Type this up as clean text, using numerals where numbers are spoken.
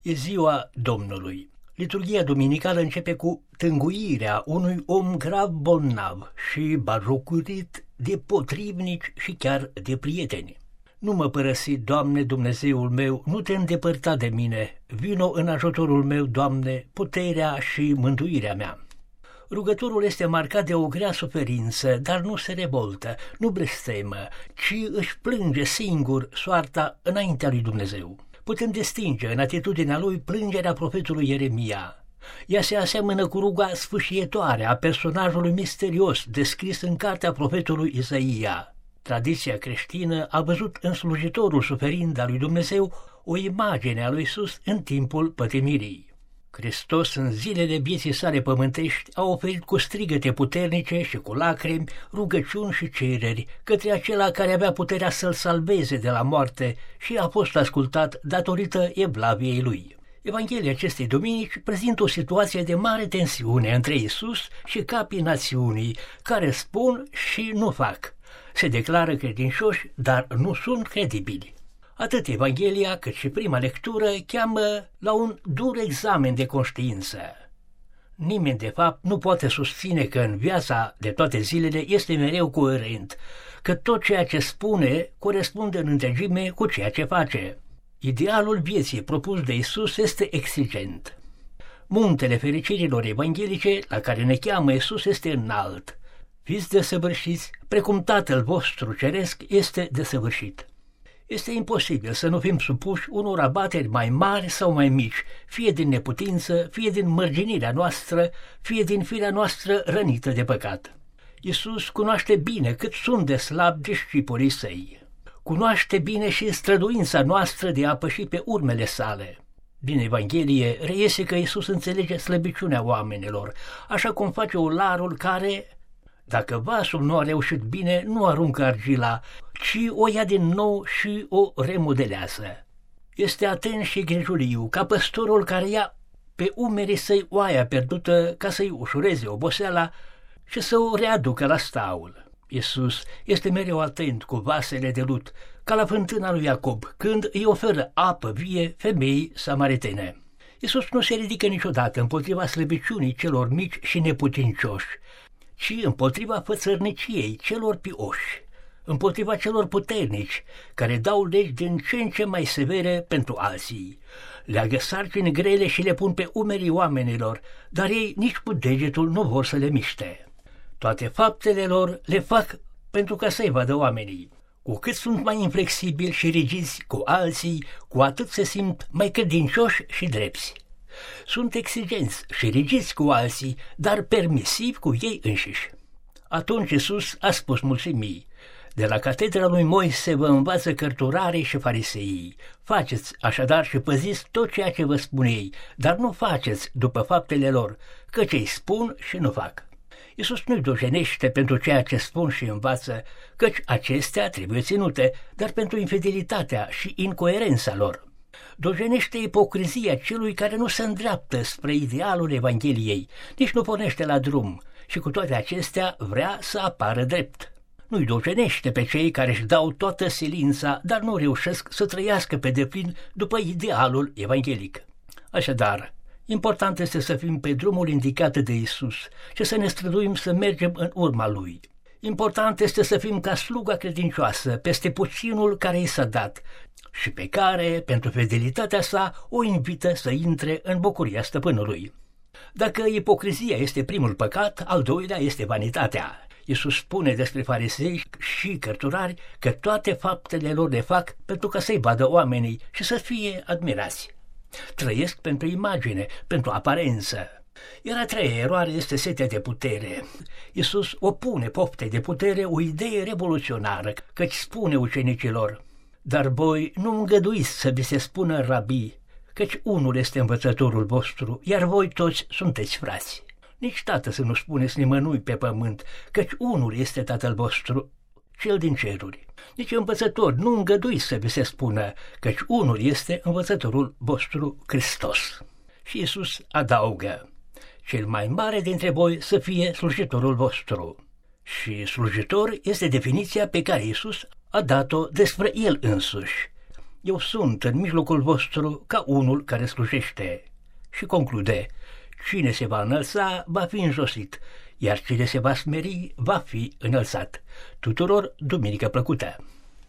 E ziua Domnului. Liturghia duminicală începe cu tânguirea unui om grav bolnav și batjocorit de potrivnici și chiar de prieteni. Nu mă părăsi, Doamne, Dumnezeul meu, nu te îndepărta de mine, vino în ajutorul meu, Doamne, puterea și mântuirea mea. Rugătorul este marcat de o grea suferință, dar nu se revoltă, nu blestemă, ci își plânge singur soarta înaintea lui Dumnezeu. Putem distinge în atitudinea lui plângerea profetului Ieremia. Ea se aseamănă cu ruga sfâșietoare a personajului misterios descris în cartea profetului Isaia. Tradiția creștină a văzut în slujitorul suferind al lui Dumnezeu o imagine a lui Iisus în timpul pătimirii. Hristos, în zilele vieții sale pământești, a oferit cu strigăte puternice și cu lacrimi, rugăciuni și cereri către acela care avea puterea să-l salveze de la moarte și a fost ascultat datorită evlaviei lui. Evanghelia acestei duminici prezintă o situație de mare tensiune între Iisus și capii națiunii, care spun și nu fac. Se declară credincioși, dar nu sunt credibili. Atât Evanghelia cât și prima lectură cheamă la un dur examen de conștiință. Nimeni, de fapt, nu poate susține că în viața de toate zilele este mereu coerent, că tot ceea ce spune corespunde în întregime cu ceea ce face. Idealul vieții propus de Iisus este exigent. Muntele fericirilor evanghelice la care ne cheamă Iisus este înalt. Fiți desăvârșiți, precum Tatăl vostru ceresc este desăvârșit. Este imposibil să nu fim supuși unor abateri mai mari sau mai mici, fie din neputință, fie din mărginirea noastră, fie din firea noastră rănită de păcat. Iisus cunoaște bine cât sunt de slabi discipolii săi. Cunoaște bine și străduința noastră de a păși pe urmele sale. Din Evanghelie reiese că Iisus înțelege slăbiciunea oamenilor, așa cum face olarul care, dacă vasul nu a reușit bine, nu aruncă argila, ci o ia din nou și o remodelează. Este atent și grijuliu, ca păstorul care ia pe umerii săi oaia pierdută ca să-i ușureze oboseala și să o readucă la staul. Iisus este mereu atent cu vasele de lut, ca la fântâna lui Iacob, când îi oferă apă vie femeii samaritene. Iisus nu se ridică niciodată împotriva slăbiciunii celor mici și neputincioși, ci împotriva fățărniciei celor pioși, împotriva celor puternici, care dau legi din ce în ce mai severe pentru alții. Leagă sarcini grele și le pun pe umerii oamenilor, dar ei nici cu degetul nu vor să le miște. Toate faptele lor le fac pentru ca să-i vadă oamenii. Cu cât sunt mai inflexibili și rigizi cu alții, cu atât se simt mai credincioși și drepți. Sunt exigenți și rigizi cu alții, dar permisivi cu ei înșiși. Atunci Iisus a spus mulțimii: de la catedra lui Moise vă învață cărturarii și fariseii. Faceți așadar și păziți tot ceea ce vă spun ei, dar nu faceți după faptele lor, căci ei spun și nu fac. Iisus nu-i dojenește pentru ceea ce spun și învață, căci acestea trebuie ținute, dar pentru infidelitatea și incoerența lor. Dojenește ipocrizia celui care nu se îndreaptă spre idealul Evangheliei, nici nu pornește la drum și cu toate acestea vrea să apară drept. Nu-i dojenește pe cei care își dau toată silința, dar nu reușesc să trăiască pe deplin după idealul evanghelic. Așadar, important este să fim pe drumul indicat de Iisus și să ne străduim să mergem în urma Lui. Important este să fim ca sluga credincioasă peste puținul care i s-a dat și pe care, pentru fidelitatea sa, o invită să intre în bucuria stăpânului. Dacă ipocrizia este primul păcat, al doilea este vanitatea. Iisus spune despre farisei și cărturari că toate faptele lor le fac pentru ca să-i vadă oamenii și să fie admirați. Trăiesc pentru imagine, pentru aparență. Iar a treia eroare este setea de putere. Iisus opune poftei de putere o idee revoluționară, căci spune ucenicilor: dar voi nu îngăduiți să vi se spună rabii, căci unul este învățătorul vostru, iar voi toți sunteți frați. Nici tată să nu spuneți nimănui pe pământ, căci unul este Tatăl vostru, cel din ceruri. Nici învățător nu îngăduiți să vi se spună, căci unul este învățătorul vostru, Hristos. Și Iisus adaugă: cel mai mare dintre voi să fie slujitorul vostru. Și slujitor este definiția pe care Iisus a dat-o despre El însuși. eu sunt în mijlocul vostru ca unul care slujește. Și conclude, cine se va înălța va fi înjosit, iar cine se va smeri va fi înălțat. Tuturor duminică plăcută!